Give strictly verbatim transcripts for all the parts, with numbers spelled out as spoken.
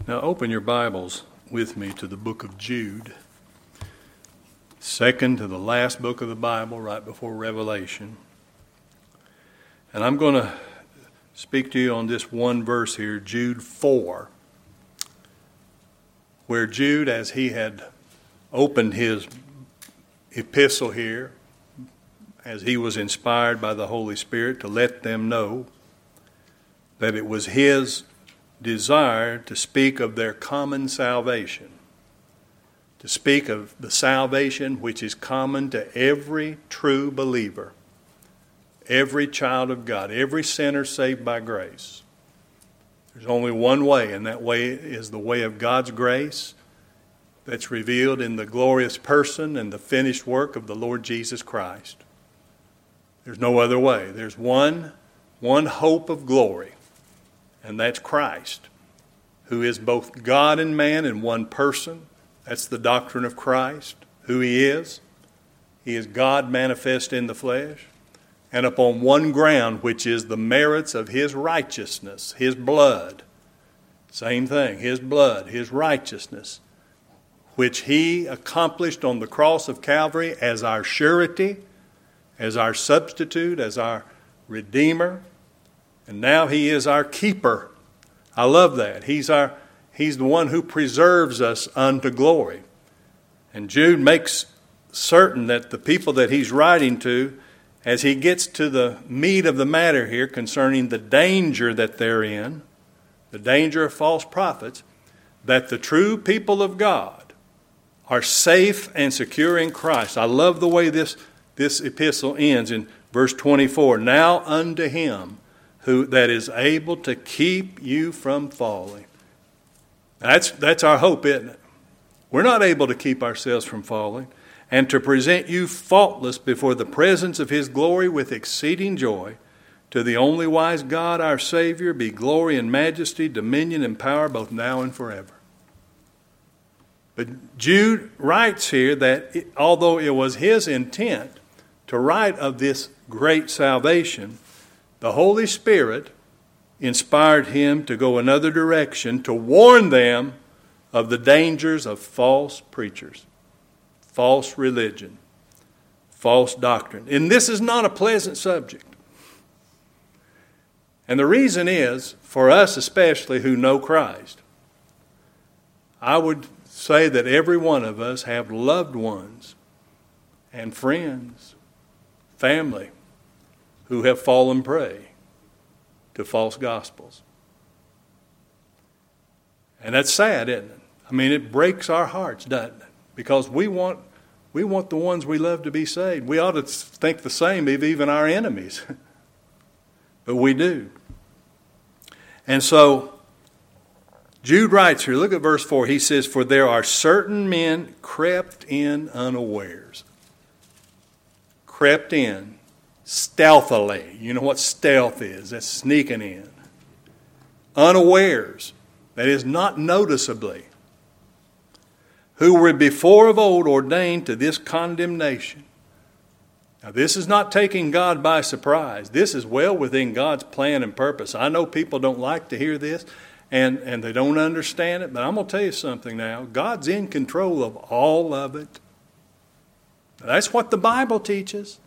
Now open your Bibles with me to the book of Jude, second to the last book of the Bible, right before Revelation. And I'm going to speak to you on this one verse here, Jude four, where Jude, as he had opened his epistle here, as he was inspired by the Holy Spirit to let them know that it was his desire to speak of their common salvation, to speak of the salvation which is common to every true believer, every child of God, every sinner saved by grace. There's only one way, and that way is the way of God's grace that's revealed in the glorious person and the finished work of the Lord Jesus Christ. There's no other way. There's one, one hope of glory, and that's Christ, who is both God and man in one person. That's the doctrine of Christ, who he is. He is God manifest in the flesh, and upon one ground, which is the merits of his righteousness, his blood. Same thing, his blood, his righteousness, which he accomplished on the cross of Calvary as our surety, as our substitute, as our Redeemer. And now he is our keeper. I love that. He's our He's the one who preserves us unto glory. And Jude makes certain that the people that he's writing to, as he gets to the meat of the matter here concerning the danger that they're in, the danger of false prophets, that the true people of God are safe and secure in Christ. I love the way this, this epistle ends in verse twenty-four. Now unto him who that is able to keep you from falling. That's, that's our hope, isn't it? We're not able to keep ourselves from falling. And to present you faultless before the presence of his glory with exceeding joy. To the only wise God, our Savior, be glory and majesty, dominion and power, both now and forever. But Jude writes here that it, although it was his intent to write of this great salvation, the Holy Spirit inspired him to go another direction, to warn them of the dangers of false preachers, false religion, false doctrine. And this is not a pleasant subject. And the reason is, for us especially who know Christ, I would say that every one of us have loved ones and friends, family, who have fallen prey to false gospels. And that's sad, isn't it? I mean, it breaks our hearts, doesn't it? Because we want we want the ones we love to be saved. We ought to think the same of even our enemies. But we do. And so, Jude writes here, look at verse four. He says, for there are certain men crept in unawares. Crept in. Stealthily. You know what stealth is? That's sneaking in. Unawares. That is, not noticeably. Who were before of old ordained to this condemnation. Now, this is not taking God by surprise. This is well within God's plan and purpose. I know people don't like to hear this, and, and they don't understand it, but I'm going to tell you something now. God's in control of all of it. That's what the Bible teaches.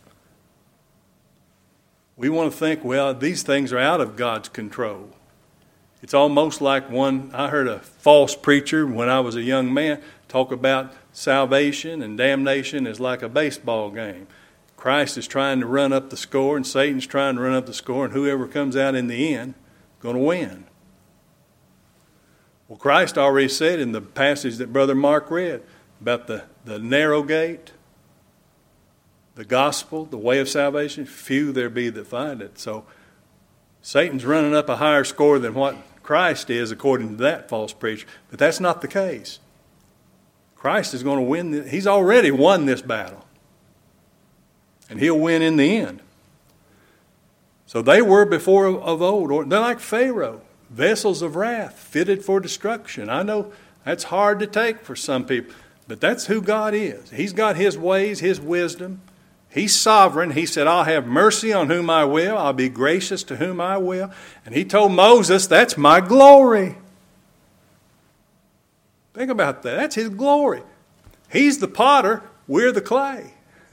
We want to think, well, these things are out of God's control. It's almost like one, I heard a false preacher when I was a young man talk about salvation and damnation is like a baseball game. Christ is trying to run up the score and Satan's trying to run up the score, and whoever comes out in the end is going to win. Well, Christ already said in the passage that Brother Mark read about the, the narrow gate, the gospel, the way of salvation, few there be that find it. So Satan's running up a higher score than what Christ is according to that false preacher. But that's not the case. Christ is going to win. The, he's already won this battle. And he'll win in the end. So they were before of old. They're like Pharaoh, vessels of wrath, fitted for destruction. I know that's hard to take for some people. But that's who God is. He's got his ways, his wisdom. He's sovereign. He said, I'll have mercy on whom I will. I'll be gracious to whom I will. And he told Moses, that's my glory. Think about that. That's His glory. He's the potter. We're the clay.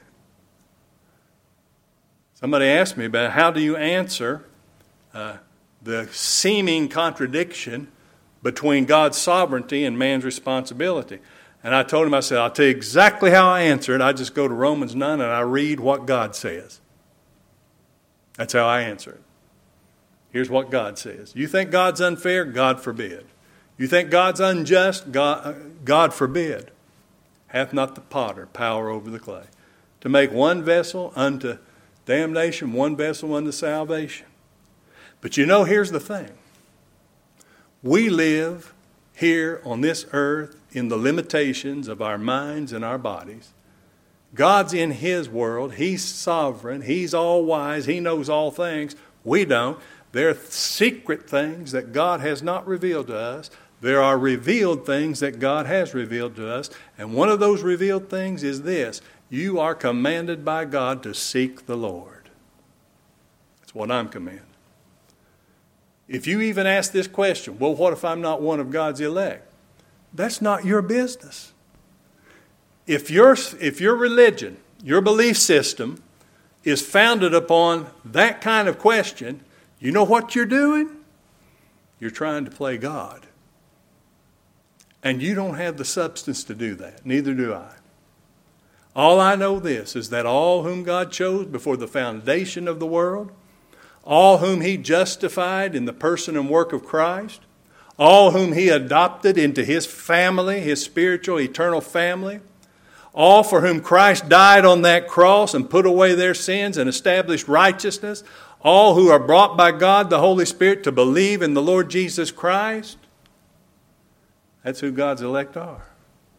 Somebody asked me about how do you answer uh, the seeming contradiction between God's sovereignty and man's responsibility. And I told him, I said, I'll tell you exactly how I answer it. I just go to Romans nine and I read what God says. That's how I answer it. Here's what God says. You think God's unfair? God forbid. You think God's unjust? God, God forbid. Hath not the potter power over the clay, to make one vessel unto damnation, one vessel unto salvation? But you know, here's the thing. We live here on this earth in the limitations of our minds and our bodies. God's in His world. He's sovereign. He's all wise. He knows all things. We don't. There are secret things that God has not revealed to us. There are revealed things that God has revealed to us. And one of those revealed things is this. You are commanded by God to seek the Lord. That's what I'm commanded. If you even ask this question, well, what if I'm not one of God's elect? That's not your business. If your, if your religion, your belief system is founded upon that kind of question, you know what you're doing? You're trying to play God. And you don't have the substance to do that. Neither do I. All I know this is that all whom God chose before the foundation of the world, all whom He justified in the person and work of Christ, all whom He adopted into His family, His spiritual, eternal family, all for whom Christ died on that cross and put away their sins and established righteousness, all who are brought by God, the Holy Spirit, to believe in the Lord Jesus Christ. That's who God's elect are.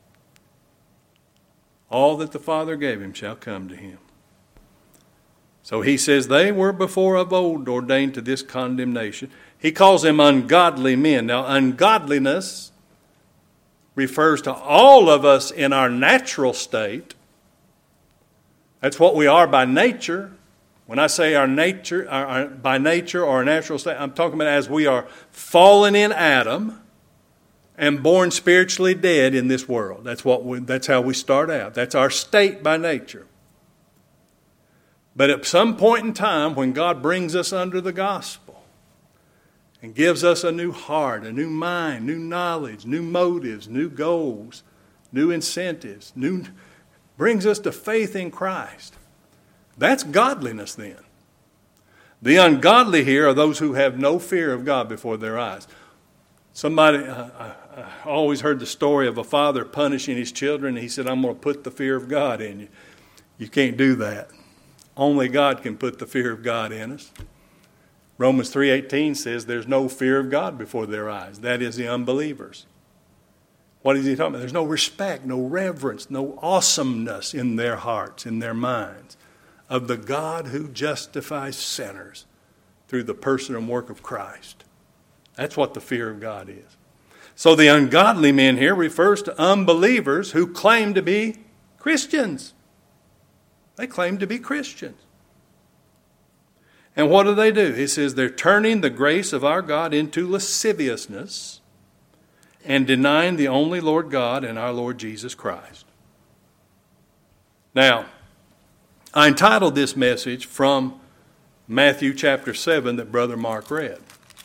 All that the Father gave Him shall come to Him. So He says they were before of old ordained to this condemnation. He calls them ungodly men. Now, ungodliness refers to all of us in our natural state. That's what we are by nature. When I say our nature, our, our, by nature or our natural state, I'm talking about as we are fallen in Adam and born spiritually dead in this world. That's what we, that's how we start out. That's our state by nature. But at some point in time, when God brings us under the gospel and gives us a new heart, a new mind, new knowledge, new motives, new goals, new incentives, new brings us to faith in Christ, that's godliness then. The ungodly here are those who have no fear of God before their eyes. Somebody, uh, I, I always heard the story of a father punishing his children. He said, I'm going to put the fear of God in you. You can't do that. Only God can put the fear of God in us. Romans three eighteen says there's no fear of God before their eyes. That is the unbelievers. What is he talking about? There's no respect, no reverence, no awesomeness in their hearts, in their minds, of the God who justifies sinners through the person and work of Christ. That's what the fear of God is. So the ungodly men here refers to unbelievers who claim to be Christians. They claim to be Christians. And what do they do? He says they're turning the grace of our God into lasciviousness and denying the only Lord God and our Lord Jesus Christ. Now, I entitled this message from Matthew chapter seven that Brother Mark read.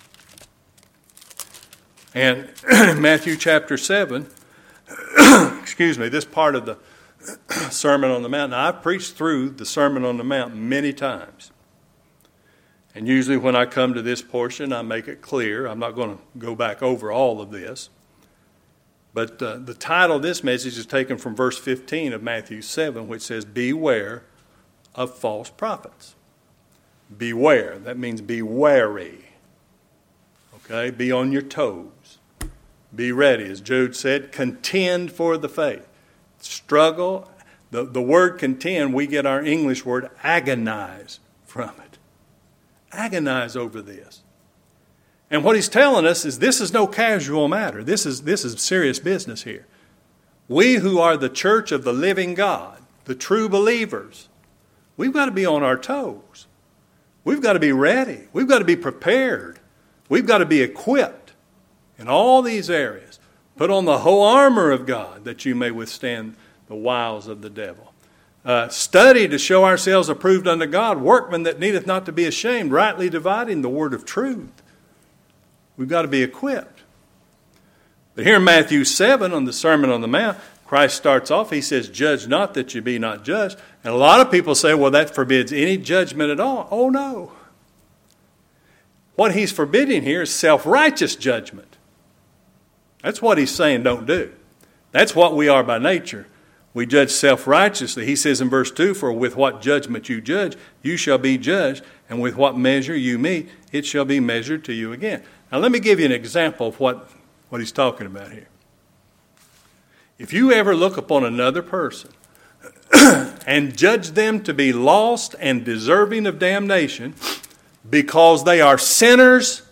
And Matthew chapter seven, excuse me, this part of the Sermon on the Mount. Now, I've preached through the Sermon on the Mount many times. And usually when I come to this portion, I make it clear. I'm not going to go back over all of this. But uh, the title of this message is taken from verse fifteen of Matthew seven, which says, beware of false prophets. Beware. That means be wary. Okay? Be on your toes. Be ready. As Jude said, contend for the faith. Struggle. The, the word contend, we get our English word agonize from it. Agonize over this. And what he's telling us is this is no casual matter. This is, this is serious business here. We who are the church of the living God, the true believers, we've got to be on our toes. We've got to be ready. We've got to be prepared. We've got to be equipped in all these areas. Put on the whole armor of God that you may withstand the wiles of the devil. Uh, study to show ourselves approved unto God, workmen that needeth not to be ashamed, rightly dividing the word of truth. We've got to be equipped. But here in Matthew seven, on the Sermon on the Mount, Christ starts off, he says, judge not that you be not judged. And a lot of people say, well, that forbids any judgment at all. Oh, no. What he's forbidding here is self-righteous judgment. That's what he's saying don't do. That's what we are by nature. We judge self-righteously. He says in verse two, for with what judgment you judge, you shall be judged, and with what measure you meet, it shall be measured to you again. Now let me give you an example of what, what he's talking about here. If you ever look upon another person and judge them to be lost and deserving of damnation because they are sinners,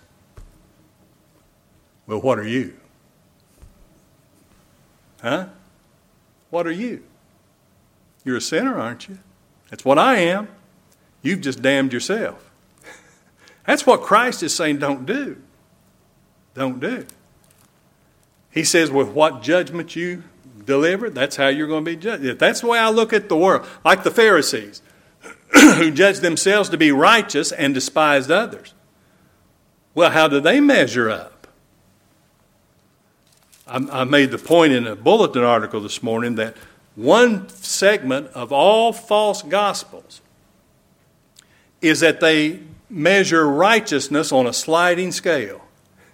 well, what are you? Huh? What are you? You're a sinner, aren't you? That's what I am. You've just damned yourself. That's what Christ is saying don't do. Don't do. He says with what judgment you deliver, that's how you're going to be judged. That's the way I look at the world. Like the Pharisees who judged themselves to be righteous and despised others. Well, how do they measure up? I made the point in a bulletin article this morning that one segment of all false gospels is that they measure righteousness on a sliding scale.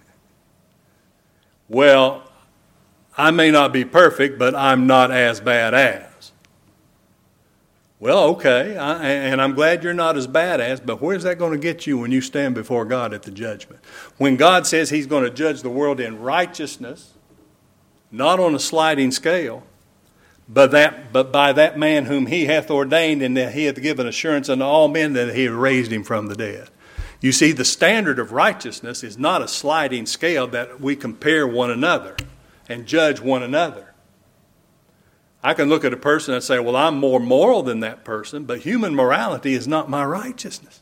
Well, I may not be perfect, but I'm not as bad as. Well, okay, I, and I'm glad you're not as bad as, but where's that going to get you when you stand before God at the judgment? When God says he's going to judge the world in righteousness, not on a sliding scale, but that but by that man whom he hath ordained, and that he hath given assurance unto all men that he hath raised him from the dead. You see, the standard of righteousness is not a sliding scale that we compare one another and judge one another. I can look at a person and say, well, I'm more moral than that person, but human morality is not my righteousness.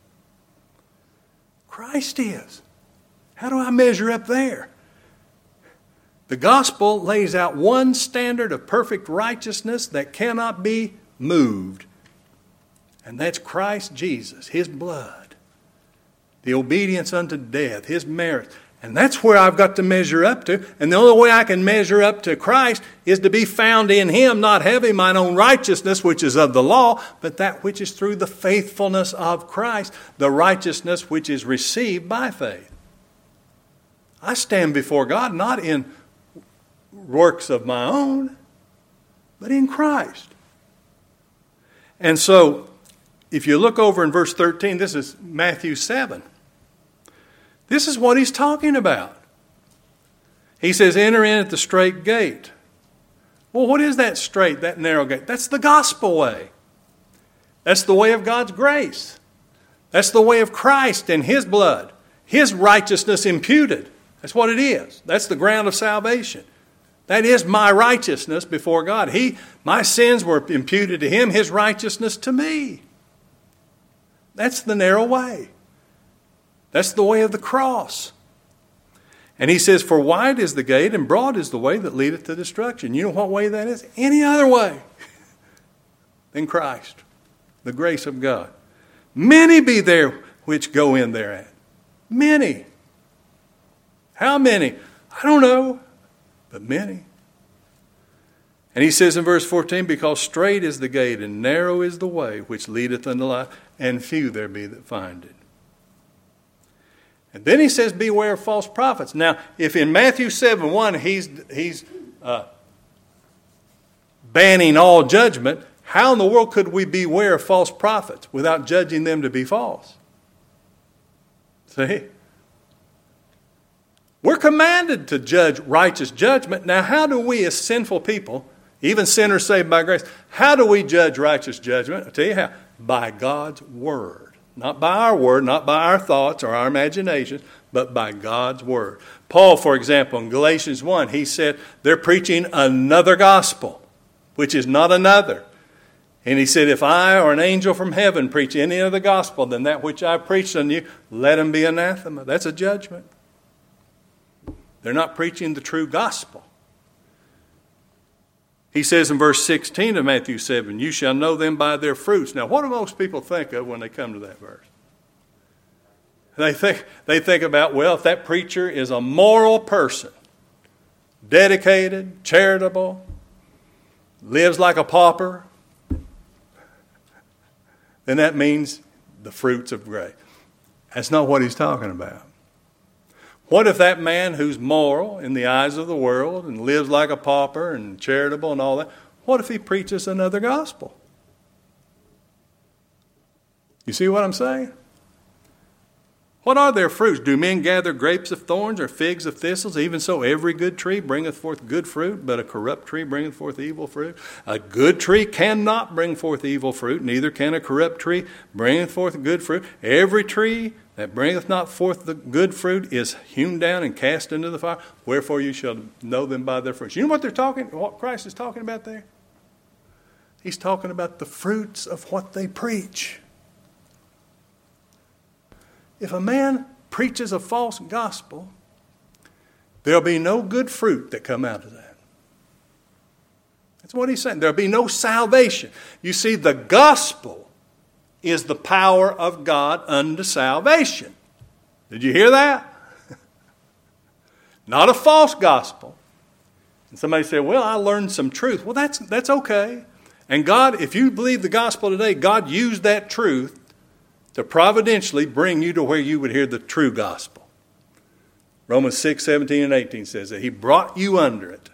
Christ is. How do I measure up there? The gospel lays out one standard of perfect righteousness that cannot be moved. And that's Christ Jesus, his blood, the obedience unto death, his merit. And that's where I've got to measure up to. And the only way I can measure up to Christ is to be found in him, not having mine own righteousness, which is of the law, but that which is through the faithfulness of Christ, the righteousness which is received by faith. I stand before God not in works of my own, but in Christ. And so, if you look over in verse thirteen, this is Matthew seven. This is what he's talking about. He says, enter in at the straight gate. Well, what is that straight, that narrow gate? That's the gospel way. That's the way of God's grace. That's the way of Christ and his blood. His righteousness imputed. That's what it is. That's the ground of salvation. That is my righteousness before God. He, my sins were imputed to him, his righteousness to me. That's the narrow way. That's the way of the cross. And he says, for wide is the gate and broad is the way that leadeth to destruction. You know what way that is? Any other way than Christ, the grace of God. Many be there which go in thereat. Many. How many? I don't know. But many. And he says in verse fourteen, because strait is the gate and narrow is the way which leadeth unto life, and few there be that find it. And then he says, beware of false prophets. Now, if in Matthew seven one he's, he's uh, banning all judgment, how in the world could we beware of false prophets without judging them to be false? See? We're commanded to judge righteous judgment. Now, how do we as sinful people, even sinners saved by grace, how do we judge righteous judgment? I'll tell you how. By God's word. Not by our word, not by our thoughts or our imaginations, but by God's word. Paul, for example, in Galatians one, he said they're preaching another gospel, which is not another. And he said, if I or an angel from heaven preach any other gospel than that which I preached unto you, let him be anathema. That's a judgment. They're not preaching the true gospel. He says in verse sixteen of Matthew seven, you shall know them by their fruits. Now, what do most people think of when they come to that verse? They think, they think about, well, if that preacher is a moral person, dedicated, charitable, lives like a pauper, then that means the fruits of grace. That's not what he's talking about. What if that man who's moral in the eyes of the world and lives like a pauper and charitable and all that, what if he preaches another gospel? You see what I'm saying? What are their fruits? Do men gather grapes of thorns or figs of thistles? Even so, every good tree bringeth forth good fruit, but a corrupt tree bringeth forth evil fruit. A good tree cannot bring forth evil fruit, neither can a corrupt tree bring forth good fruit. Every tree that bringeth not forth the good fruit is hewn down and cast into the fire. Wherefore you shall know them by their fruits. You know what they're talking, what Christ is talking about there? He's talking about the fruits of what they preach. If a man preaches a false gospel, there'll be no good fruit that come out of that. That's what he's saying. There'll be no salvation. You see, the gospel is the power of God unto salvation. Did you hear that? Not a false gospel. And somebody said, well, I learned some truth. Well, that's, that's okay. And God, if you believe the gospel today, God used that truth to providentially bring you to where you would hear the true gospel. Romans six, seventeen and eighteen says that he brought you under it.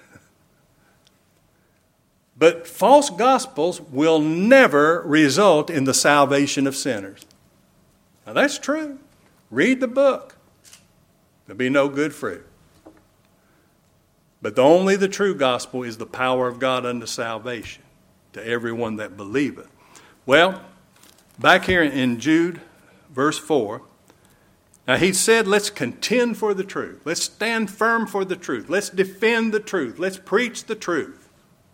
But false gospels will never result in the salvation of sinners. Now that's true. Read the book. There'll be no good fruit. But the only the true gospel is the power of God unto salvation to everyone that believeth. Well, back here in Jude, verse four, now he said, let's contend for the truth. Let's stand firm for the truth. Let's defend the truth. Let's preach the truth.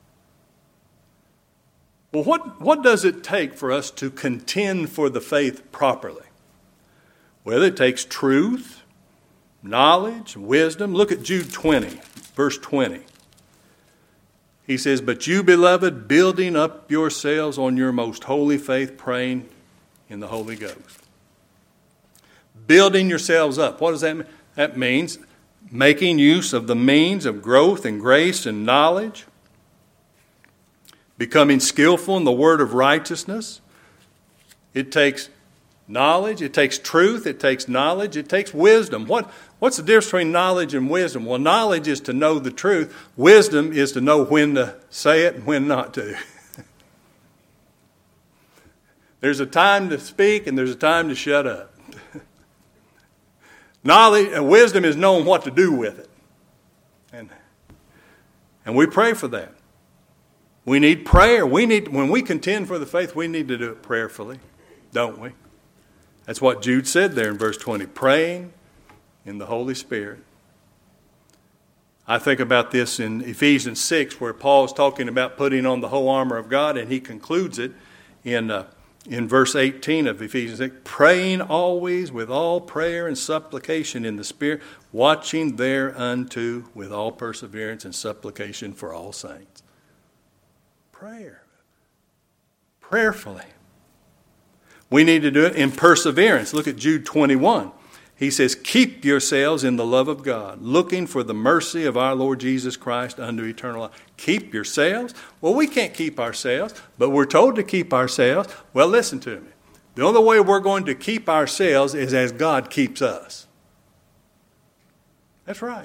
Well, what, what does it take for us to contend for the faith properly? Well, it takes truth, knowledge, wisdom. Look at Jude twenty, verse twenty. He says, but you, beloved, building up yourselves on your most holy faith, praying in the Holy Ghost. Building yourselves up. What does that mean? That means making use of the means of growth and grace and knowledge. Becoming skillful in the word of righteousness. It takes knowledge. It takes truth. It takes knowledge. It takes wisdom. What, what's the difference between knowledge and wisdom? Well, knowledge is to know the truth. Wisdom is to know when to say it and when not to. There's a time to speak and there's a time to shut up. Knowledge and wisdom is knowing what to do with it. And, and we pray for that. We need prayer. We need, when we contend for the faith, we need to do it prayerfully, don't we? That's what Jude said there in verse twenty, praying in the Holy Spirit. I think about this in Ephesians six, where Paul's talking about putting on the whole armor of God, and he concludes it in uh, in verse eighteen of Ephesians six, praying always with all prayer and supplication in the Spirit, watching thereunto with all perseverance and supplication for all saints. Prayer. Prayerfully. We need to do it in perseverance. Look at Jude twenty-one. He says, keep yourselves in the love of God, looking for the mercy of our Lord Jesus Christ unto eternal life. Keep yourselves? Well, we can't keep ourselves, but we're told to keep ourselves. Well, listen to me. The only way we're going to keep ourselves is as God keeps us. That's right.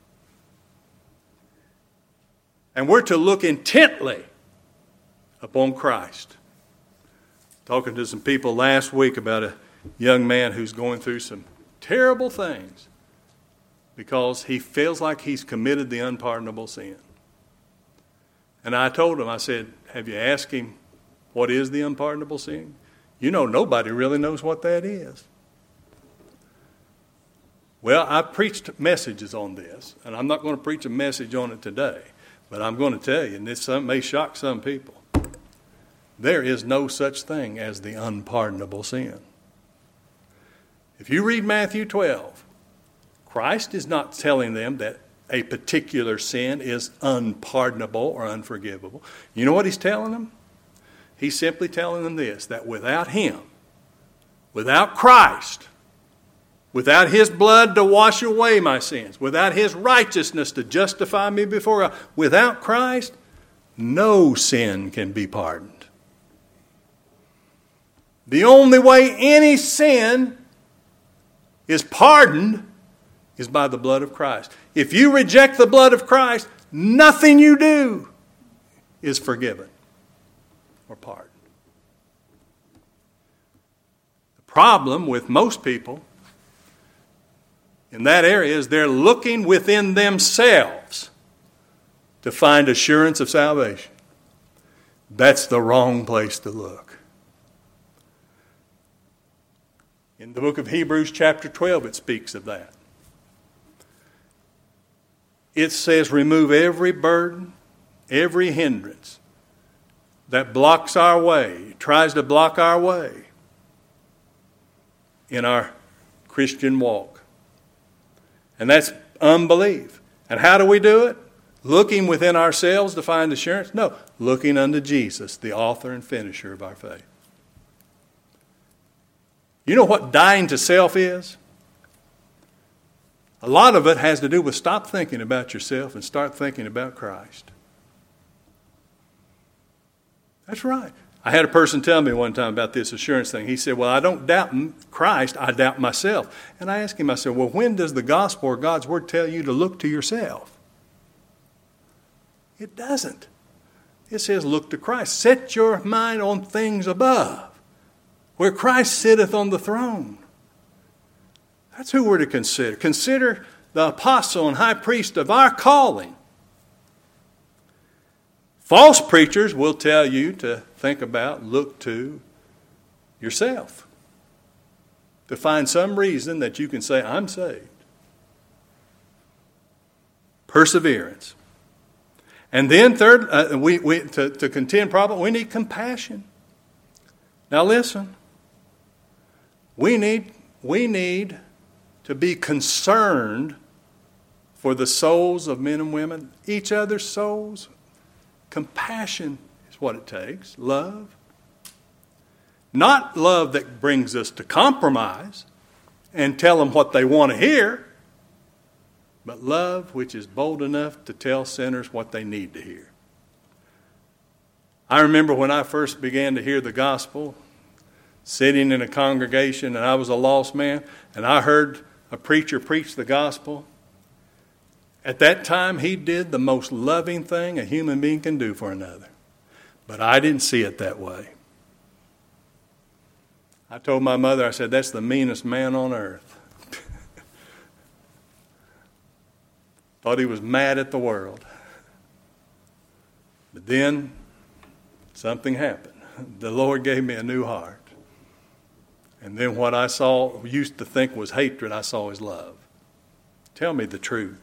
And we're to look intently upon Christ. Talking to some people last week about a young man who's going through some terrible things because he feels like he's committed the unpardonable sin. And I told him, I said, have you asked him what is the unpardonable sin? You know, nobody really knows what that is. Well, I preached messages on this, and I'm not going to preach a message on it today, but I'm going to tell you, and this may shock some people, there is no such thing as the unpardonable sin. If you read Matthew twelve, Christ is not telling them that a particular sin is unpardonable or unforgivable. You know what he's telling them? He's simply telling them this, that without him, without Christ, without his blood to wash away my sins, without his righteousness to justify me before God, without Christ, no sin can be pardoned. The only way any sin is pardoned is by the blood of Christ. If you reject the blood of Christ, nothing you do is forgiven or pardoned. The problem with most people in that area is they're looking within themselves to find assurance of salvation. That's the wrong place to look. In the book of Hebrews chapter twelve, it speaks of that. It says, remove every burden, every hindrance that blocks our way, tries to block our way in our Christian walk. And that's unbelief. And how do we do it? Looking within ourselves to find assurance? No, looking unto Jesus, the author and finisher of our faith. You know what dying to self is? A lot of it has to do with stop thinking about yourself and start thinking about Christ. That's right. I had a person tell me one time about this assurance thing. He said, well, I don't doubt Christ, I doubt myself. And I asked him, I said, well, when does the gospel or God's word tell you to look to yourself? It doesn't. It says, look to Christ. Set your mind on things above, where Christ sitteth on the throne. That's who we're to consider. Consider the apostle and high priest of our calling. False preachers will tell you to think about, look to yourself, to find some reason that you can say, I'm saved. Perseverance. And then third, uh, we, we to, to contend problem, we need compassion. Now listen, we need, we need to be concerned for the souls of men and women, each other's souls. Compassion is what it takes. Love. Not love that brings us to compromise and tell them what they want to hear, but love which is bold enough to tell sinners what they need to hear. I remember when I first began to hear the gospel, sitting in a congregation, and I was a lost man, and I heard a preacher preach the gospel. At that time, he did the most loving thing a human being can do for another. But I didn't see it that way. I told my mother, I said, that's the meanest man on earth. Thought he was mad at the world. But then something happened. The Lord gave me a new heart. And then what I saw, used to think was hatred, I saw as love. Tell me the truth.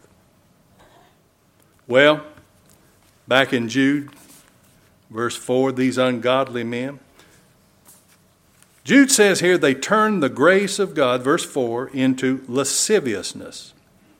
Well, back in Jude, verse four, these ungodly men. Jude says here they turned the grace of God, verse four, into lasciviousness.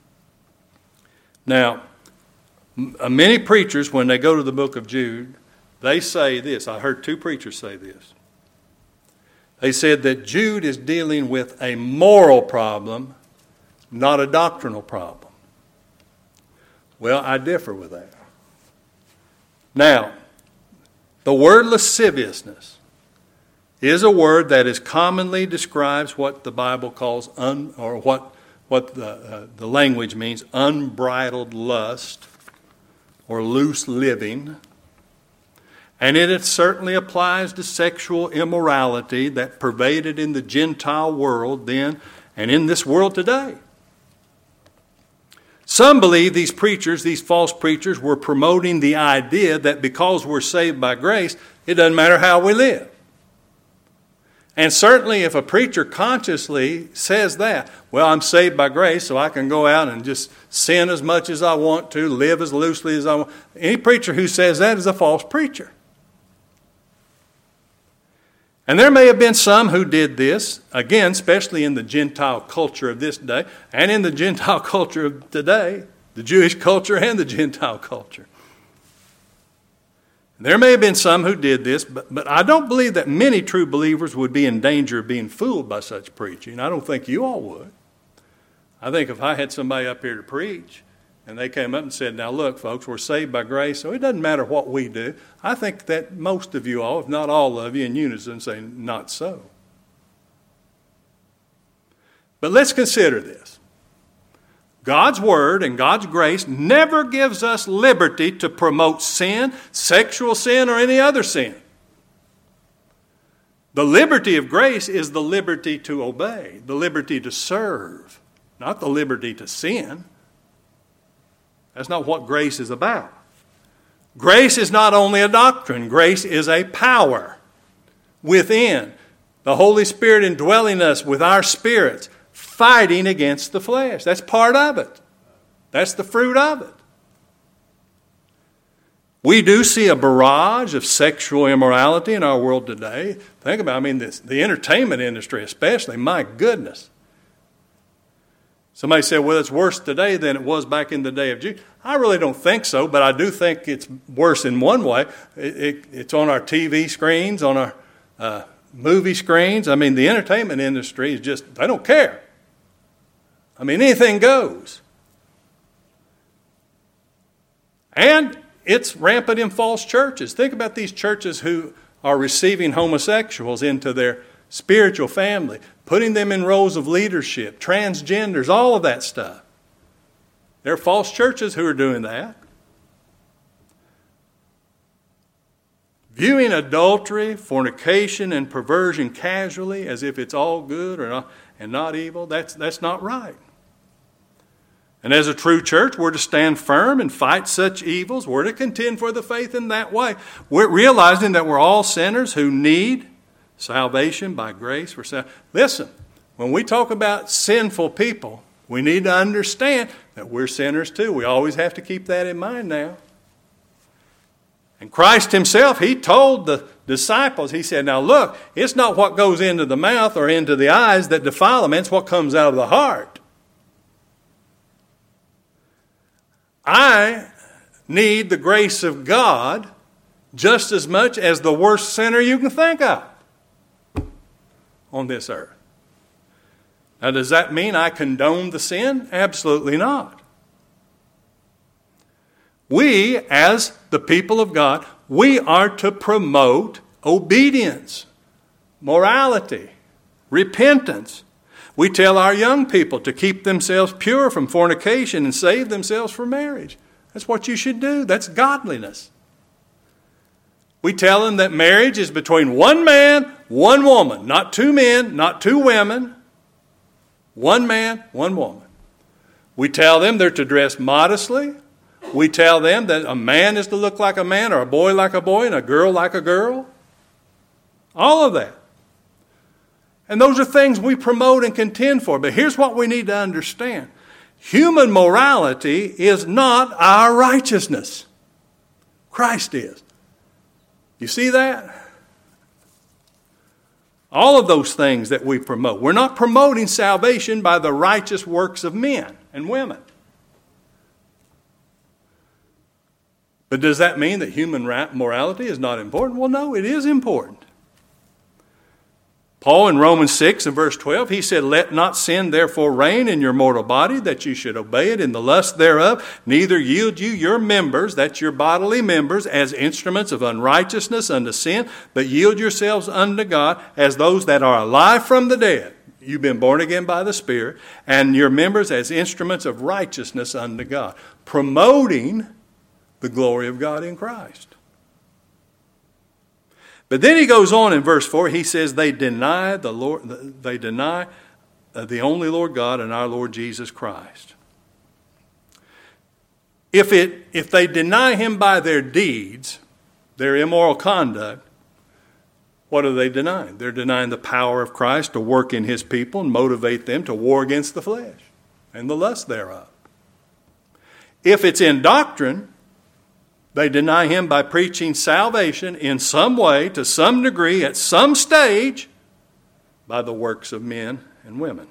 Now, many preachers, when they go to the book of Jude, they say this. I heard two preachers say this. They said that Jude is dealing with a moral problem, not a doctrinal problem. Well, I differ with that. Now, the word lasciviousness is a word that is commonly describes what the Bible calls, un, or what, what the, uh, the language means, unbridled lust or loose living. And it, it certainly applies to sexual immorality that pervaded in the Gentile world then and in this world today. Some believe these preachers, these false preachers, were promoting the idea that because we're saved by grace, it doesn't matter how we live. And certainly if a preacher consciously says that, well, I'm saved by grace, so I can go out and just sin as much as I want to, live as loosely as I want. Any preacher who says that is a false preacher. And there may have been some who did this, again, especially in the Gentile culture of this day, and in the Gentile culture of today, the Jewish culture and the Gentile culture. There may have been some who did this, but, but I don't believe that many true believers would be in danger of being fooled by such preaching. I don't think you all would. I think if I had somebody up here to preach, and they came up and said, now look, folks, we're saved by grace, so it doesn't matter what we do. I think that most of you all, if not all of you, in unison say, not so. But let's consider this. God's word and God's grace never gives us liberty to promote sin, sexual sin, or any other sin. The liberty of grace is the liberty to obey, the liberty to serve, not the liberty to sin. That's not what grace is about. Grace is not only a doctrine, grace is a power within. The Holy Spirit indwelling us with our spirits, fighting against the flesh. That's part of it. That's the fruit of it. We do see a barrage of sexual immorality in our world today. Think about it. I mean, this, the entertainment industry especially, my goodness. Somebody said, well, it's worse today than it was back in the day of Jesus. I really don't think so, but I do think it's worse in one way. It, it, it's on our T V screens, on our uh, movie screens. I mean, the entertainment industry is just, they don't care. I mean, anything goes. And it's rampant in false churches. Think about these churches who are receiving homosexuals into their spiritual family, putting them in roles of leadership, transgenders, all of that stuff. There are false churches who are doing that. Viewing adultery, fornication, and perversion casually as if it's all good or not, and not evil, that's, that's not right. And as a true church, we're to stand firm and fight such evils. We're to contend for the faith in that way. We're realizing that we're all sinners who need salvation by grace. For sal- Listen, when we talk about sinful people, we need to understand that we're sinners too. We always have to keep that in mind now. And Christ himself, he told the disciples, he said, now look, it's not what goes into the mouth or into the eyes that defile them, it's what comes out of the heart. I need the grace of God just as much as the worst sinner you can think of on this earth. Now, does that mean I condone the sin? Absolutely not. We, as the people of God, we are to promote obedience, morality, repentance. We tell our young people to keep themselves pure from fornication and save themselves for marriage. That's what you should do. That's godliness. We tell them that marriage is between one man, one woman, not two men, not two women. One man, one woman. We tell them they're to dress modestly. We tell them that a man is to look like a man, or a boy like a boy, and a girl like a girl. All of that. And those are things we promote and contend for. But here's what we need to understand. Human morality is not our righteousness. Christ is. You see that? All of those things that we promote. We're not promoting salvation by the righteous works of men and women. But does that mean that human morality is not important? Well, no, it is important. Paul in Romans six and verse twelve, he said, let not sin therefore reign in your mortal body, that you should obey it in the lust thereof. Neither yield you your members, that's your bodily members, as instruments of unrighteousness unto sin, but yield yourselves unto God as those that are alive from the dead. You've been born again by the Spirit, and your members as instruments of righteousness unto God. Promoting the glory of God in Christ. But then he goes on in verse four, he says they deny the Lord, they deny the only Lord God and our Lord Jesus Christ. If it if they deny him by their deeds, their immoral conduct, what are they denying? They're denying the power of Christ to work in his people and motivate them to war against the flesh and the lust thereof. If it's in doctrine, They deny him by preaching salvation in some way, to some degree, at some stage, by the works of men and women.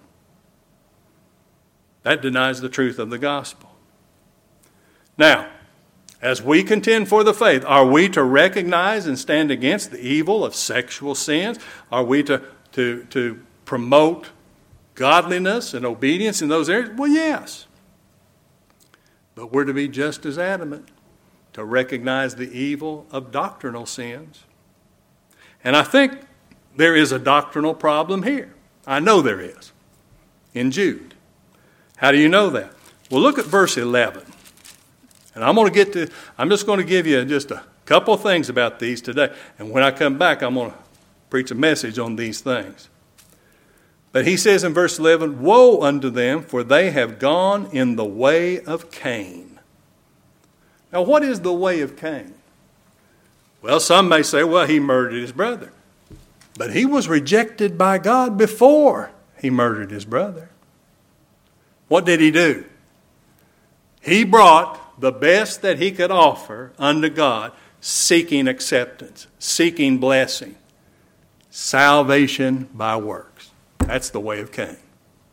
That denies the truth of the gospel. Now, as we contend for the faith, are we to recognize and stand against the evil of sexual sins? Are we to, to, to promote godliness and obedience in those areas? Well, yes. But we're to be just as adamant to recognize the evil of doctrinal sins. And I think there is a doctrinal problem here. I know there is. In Jude. How do you know that? Well, look at verse eleven. And I'm going to get to, I'm just going to give you just a couple of things about these today. And when I come back, I'm going to preach a message on these things. But he says in verse eleven, "Woe unto them, for they have gone in the way of Cain." Now, what is the way of Cain? Well, some may say, well, he murdered his brother. But he was rejected by God before he murdered his brother. What did he do? He brought the best that he could offer unto God, seeking acceptance, seeking blessing, salvation by works. That's the way of Cain.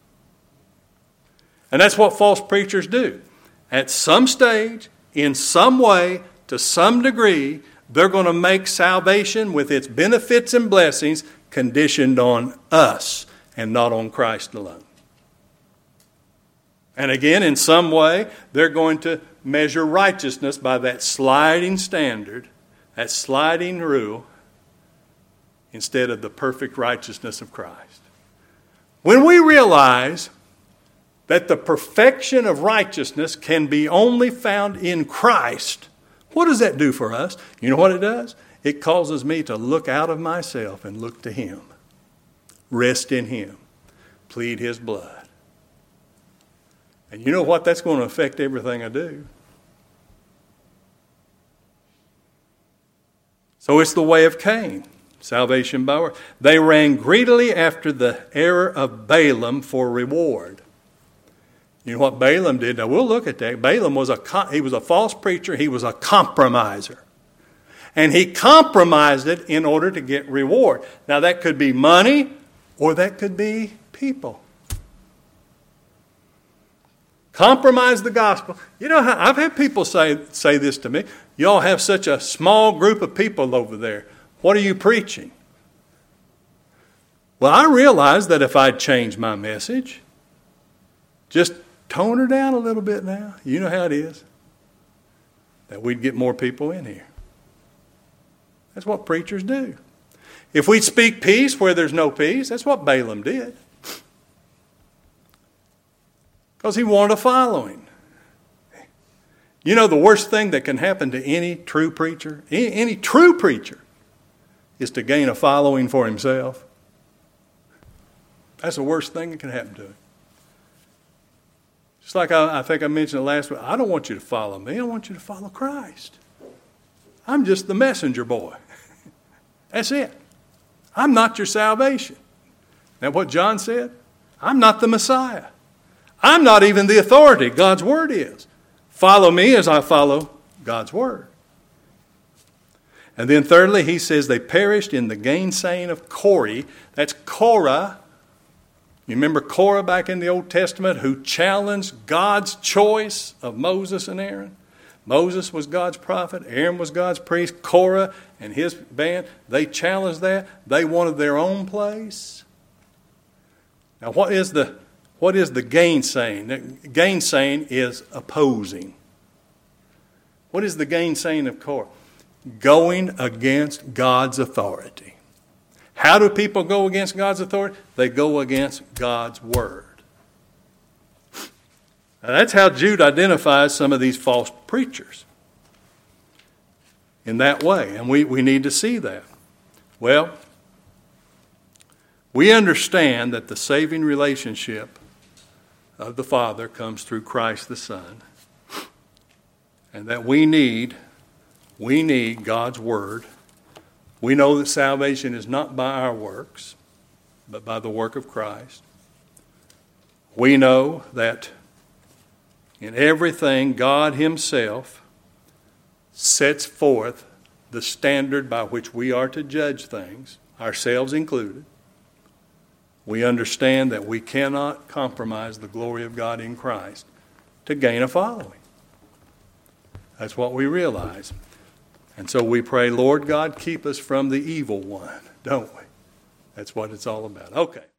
And that's what false preachers do. At some stage, in some way, to some degree, they're going to make salvation with its benefits and blessings conditioned on us and not on Christ alone. And again, in some way, they're going to measure righteousness by that sliding standard, that sliding rule, instead of the perfect righteousness of Christ. When we realize that the perfection of righteousness can be only found in Christ, what does that do for us? You know what it does? It causes me to look out of myself and look to Him. Rest in Him. Plead His blood. And you know what? That's going to affect everything I do. So it's the way of Cain. Salvation by works. They ran greedily after the error of Balaam for reward. You know what Balaam did? Now we'll look at that. Balaam was a he was a false preacher. He was a compromiser. And he compromised it in order to get reward. Now that could be money or that could be people. Compromise the gospel. You know, I've had people say, say this to me. Y'all have such a small group of people over there. What are you preaching? Well, I realized that if I'd change my message, just tone her down a little bit now. You know how it is. That we'd get more people in here. That's what preachers do. If we'd speak peace where there's no peace, that's what Balaam did. Because he wanted a following. You know, the worst thing that can happen to any true preacher, any, any true preacher, is to gain a following for himself. That's the worst thing that can happen to him. Just like I, I think I mentioned last week, I don't want you to follow me. I want you to follow Christ. I'm just the messenger boy. That's it. I'm not your salvation. Now what John said? I'm not the Messiah. I'm not even the authority. God's word is. Follow me as I follow God's word. And then thirdly, he says they perished in the gainsaying of Corey. That's Korah. You remember Korah back in the Old Testament who challenged God's choice of Moses and Aaron? Moses was God's prophet. Aaron was God's priest. Korah and his band, they challenged that. They wanted their own place. Now what is the, what is the gainsaying? Gainsaying is opposing. What is the gainsaying of Korah? Going against God's authority. How do people go against God's authority? They go against God's word. Now that's how Jude identifies some of these false preachers. In that way. And we, we need to see that. Well, we understand that the saving relationship of the Father comes through Christ the Son. And that we need, we need God's word. We know that salvation is not by our works, but by the work of Christ. We know that in everything God Himself sets forth the standard by which we are to judge things, ourselves included. We understand that we cannot compromise the glory of God in Christ to gain a following. That's what we realize. And so we pray, Lord God, keep us from the evil one, don't we? That's what it's all about. Okay.